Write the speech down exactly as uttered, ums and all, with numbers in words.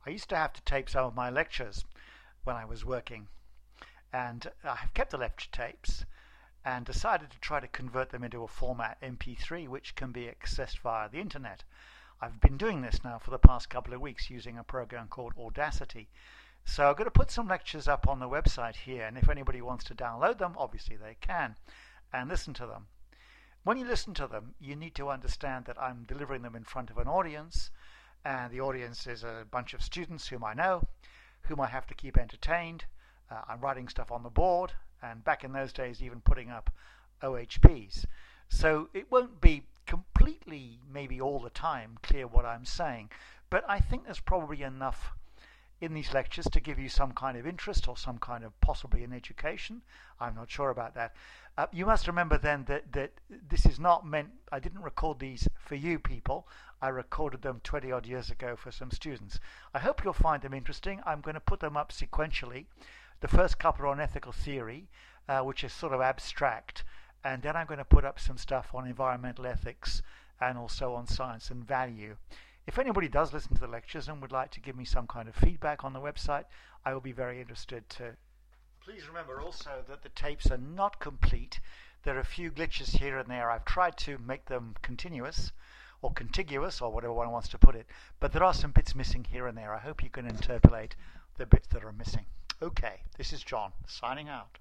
I used to have to tape some of my lectures when I was working, and I have kept the lecture tapes and decided to try to convert them into a format M P three which can be accessed via the internet. I've been doing this now for the past couple of weeks using a program called Audacity. So I'm going to put some lectures up on the website here, and if anybody wants to download them, obviously they can, and listen to them. When you listen to them, you need to understand that I'm delivering them in front of an audience, and the audience is a bunch of students whom I know, whom I have to keep entertained. Uh, I'm writing stuff on the board, and back in those days even putting up O H Ps. So it won't be completely, maybe all the time, clear what I'm saying, but I think there's probably enough in these lectures to give you some kind of interest or some kind of possibly an education. I'm not sure about that. Uh, you must remember then that, that this is not meant, I didn't record these for you people. I recorded them twenty odd years ago for some students. I hope you'll find them interesting. I'm going to put them up sequentially. The first couple are on ethical theory, uh, which is sort of abstract, and then I'm going to put up some stuff on environmental ethics and also on science and value. If anybody does listen to the lectures and would like to give me some kind of feedback on the website, I will be very interested to. Please remember also that the tapes are not complete. There are a few glitches here and there. I've tried to make them continuous or contiguous or whatever one wants to put it, but there are some bits missing here and there. I hope you can interpolate the bits that are missing. Okay, this is John, signing out.